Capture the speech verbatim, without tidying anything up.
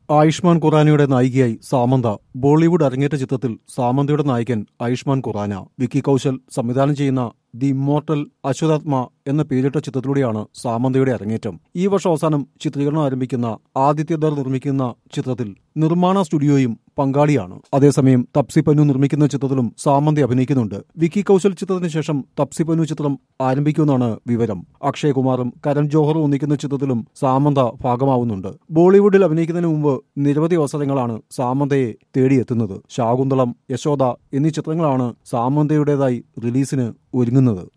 ആയുഷ്മാൻ ഖുറാനയുടെ നായികയായി സാമന്ത. ബോളിവുഡ് അരങ്ങേറ്റ ചിത്രത്തിൽ സാമന്തയുടെ നായകൻ ആയുഷ്മാൻ ഖുറാന. വിക്കി കൗശൽ സംവിധാനം ചെയ്യുന്ന ദി ഇമ്മോർട്ടൽ അശ്വതാത്മ എന്ന പേരിട്ട ചിത്രത്തിലൂടെയാണ് സാമന്തയുടെ അരങ്ങേറ്റം. ഈ വർഷം അവസാനം ചിത്രീകരണം ആരംഭിക്കുന്ന ആദിത്യദർ നിർമ്മിക്കുന്ന ചിത്രത്തിൽ നിർമ്മാണ സ്റ്റുഡിയോയും പങ്കാളിയാണ്. അതേസമയം തപ്സി പന്നു നിർമ്മിക്കുന്ന ചിത്രത്തിലും സാമന്ത അഭിനയിക്കുന്നുണ്ട്. വിക്കി കൗശൽ ചിത്രത്തിന് ശേഷം തപ്സി പന്നു ചിത്രം ആരംഭിക്കുമെന്നാണ് വിവരം. അക്ഷയ് കുമാറും കരൺ ജോഹറും ഒന്നിക്കുന്ന ചിത്രത്തിലും സാമന്ത ഭാഗമാവുന്നുണ്ട്. ബോളിവുഡിൽ അഭിനയിക്കുന്നതിന് മുമ്പ് നിരവധി അവസരങ്ങളാണ് സാമന്തയെ തേടിയെത്തുന്നത്. ശാകുന്തളം, യശോദ എന്നീ ചിത്രങ്ങളാണ് സാമന്തയുടേതായി റിലീസിന് ഒരുങ്ങുന്നത്.